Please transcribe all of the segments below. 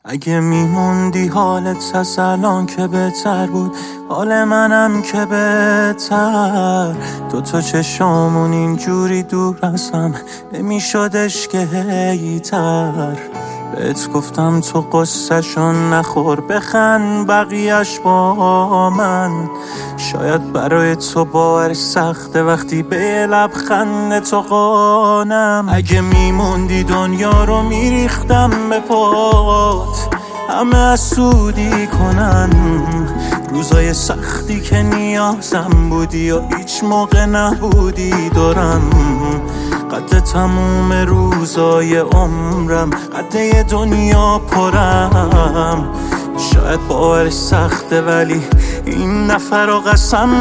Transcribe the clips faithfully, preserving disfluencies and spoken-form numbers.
اگه میموندی حالت از الان که بهتر بود، حال منم که بهتر. دوتا چشامون اینجوری دور ازم نمیشدش که هیتر. بهت گفتم تو قصه‌شون نخور، بخند بقیه‌اش با من. شاید برای تو باور سخته وقتی به لبخند تو قانم. اگه میموندی دنیا رو میریختم به پات، همه حسودی کنن. روزای سختی که نیازم بودی و هیچ موقع نبودی دورم. قد تموم روزای عمرم، قد دنیا پرم. شاید باور سخته ولی این نفر رو قسم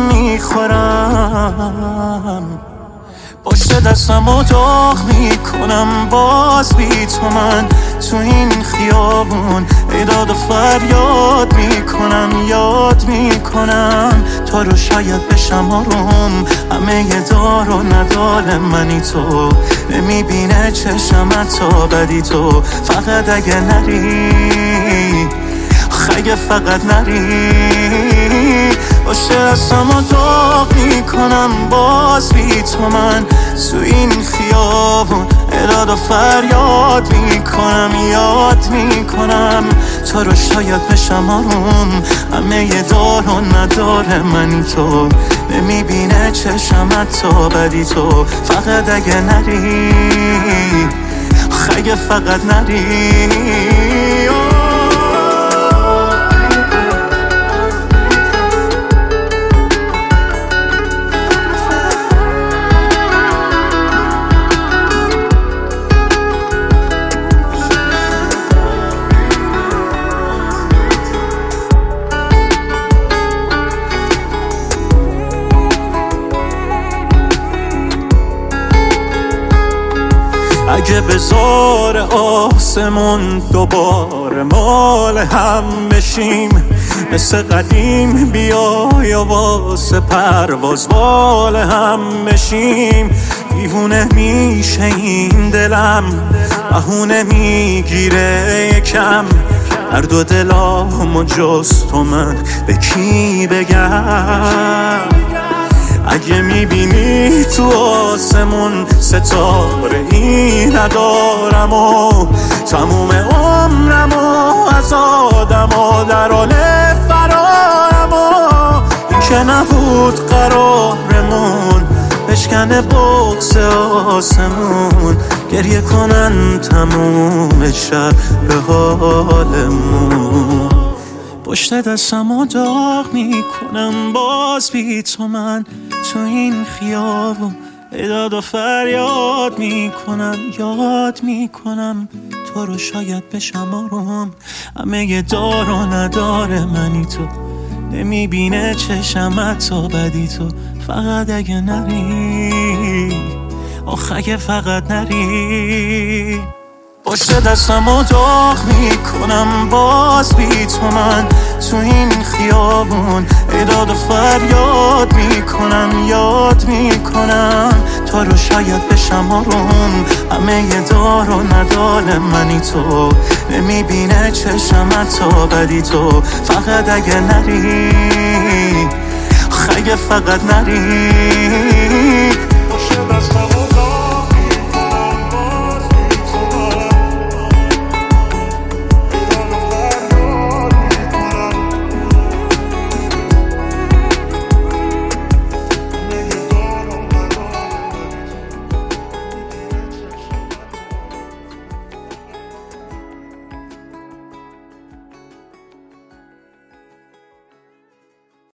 میخورم. پشت دستم رو داغ میکنم باز بی تو من تو این خیابون. ایداد و فریاد میکنم، یاد میکنم تو رو شاید بشم آروم. همه یه دار و ندار منی تو، نمیبینه چشم تا بدی تو. فقط اگه نری، اگه فقط نری، باشه دستم رو داغ میکنم باز بی تو من تو این خیابون. ایداد و فریاد میکنم، یاد میکنم تو رو شاید بشم آروم. همه یه دار و نداره منی تو، نمیبینه چشم تا بدی تو. فقط اگه نری، اگه فقط نری. اگه بزار آسمون دوباره مال هم بشیم، مثل قدیم بیای و واسه پرواز بال هم بشیم. دیوونه میشه این دلم، بهونه میگیره یکم. هر دو دلامو جز تو من به کی بگم؟ اگه میبینی تو آسمون ستاره ای ندارم و تموم عمرم و از آدم و در حال فرارم و این که نبود قرارمون بشکنه بغض آسمون. گریه کنن تموم شب به حالمون. پشت دستم رو داغ میکنم باز بی تو من تو این خیابون. ایداد و فریاد میکنم، یاد میکنم تو رو شاید بشم آروم. همه یه دار و نداره منی تو، نمیبینه چشم تا بدی تو. فقط اگه نری، آخ اگه فقط نری. پشت دستم رو داغ میکنم باز بی تو من تو این خیابون. ایداد و فریاد میکنم، یاد میکنم تو رو شاید بشم آروم. همه یه دار و ندار منی تو، نمیبینه چشم تا بدی تو. فقط اگه نری، اگه فقط نری.